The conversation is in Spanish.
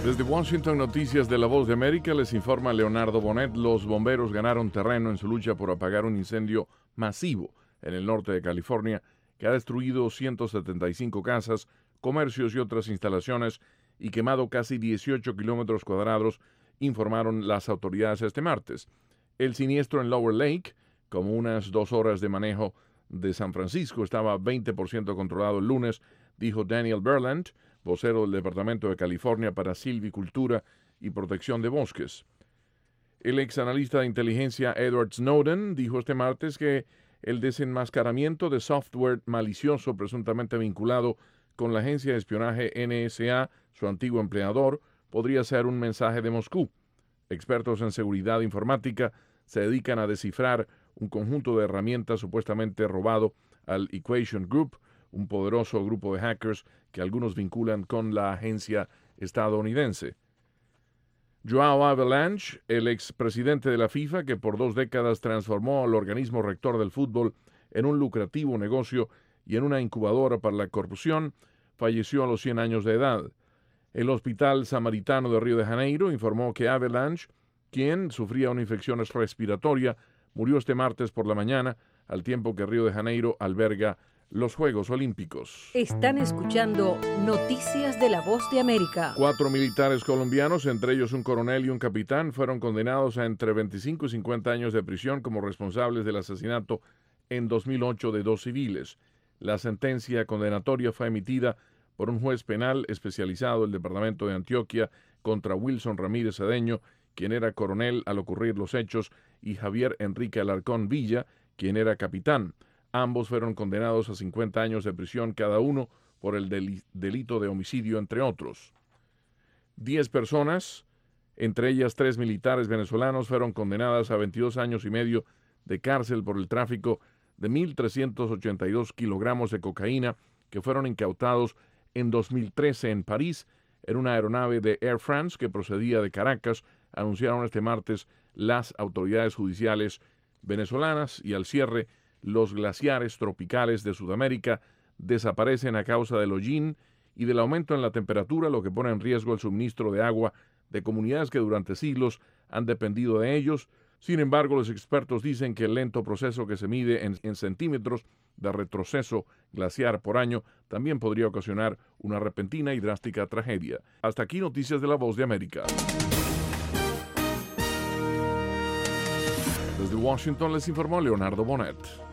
Desde Washington, Noticias de La Voz de América, les informa Leonardo Bonet. Los bomberos ganaron terreno en su lucha por apagar un incendio masivo en el norte de California que ha destruido 175 casas, comercios y otras instalaciones y quemado casi 18 kilómetros cuadrados, informaron las autoridades este martes. El siniestro en Lower Lake, como unas 2 horas de manejo de San Francisco, estaba 20% controlado el lunes, dijo Daniel Berland, vocero del Departamento de California para Silvicultura y Protección de Bosques. El ex analista de inteligencia Edward Snowden dijo este martes que el desenmascaramiento de software malicioso presuntamente vinculado con la agencia de espionaje NSA, su antiguo empleador, podría ser un mensaje de Moscú. Expertos en seguridad informática se dedican a descifrar un conjunto de herramientas supuestamente robado al Equation Group, un poderoso grupo de hackers que algunos vinculan con la agencia estadounidense. Joao Havelange, el expresidente de la FIFA, que por 2 décadas transformó al organismo rector del fútbol en un lucrativo negocio y en una incubadora para la corrupción, falleció a los 100 años de edad. El Hospital Samaritano de Río de Janeiro informó que Havelange, quien sufría una infección respiratoria, murió este martes por la mañana, al tiempo que Río de Janeiro alberga los Juegos Olímpicos. Están escuchando Noticias de la Voz de América. 4 militares colombianos, entre ellos un coronel y un capitán, fueron condenados a entre 25 y 50 años de prisión como responsables del asesinato en 2008 de 2 civiles. La sentencia condenatoria fue emitida por un juez penal especializado del Departamento de Antioquia contra Wilson Ramírez Cedeño, quien era coronel al ocurrir los hechos, y Javier Enrique Alarcón Villa, quien era capitán. Ambos fueron condenados a 50 años de prisión cada uno por el delito de homicidio, entre otros. 10 personas, entre ellas 3 militares venezolanos, fueron condenadas a 22 años y medio de cárcel por el tráfico de 1.382 kilogramos de cocaína que fueron incautados en 2013 en París en una aeronave de Air France que procedía de Caracas, anunciaron este martes las autoridades judiciales venezolanas. Y al cierre, los glaciares tropicales de Sudamérica desaparecen a causa del hollín y del aumento en la temperatura, lo que pone en riesgo el suministro de agua de comunidades que durante siglos han dependido de ellos. Sin embargo, los expertos dicen que el lento proceso que se mide en centímetros de retroceso glaciar por año también podría ocasionar una repentina y drástica tragedia. Hasta aquí Noticias de la Voz de América. Desde Washington les informó Leonardo Bonet.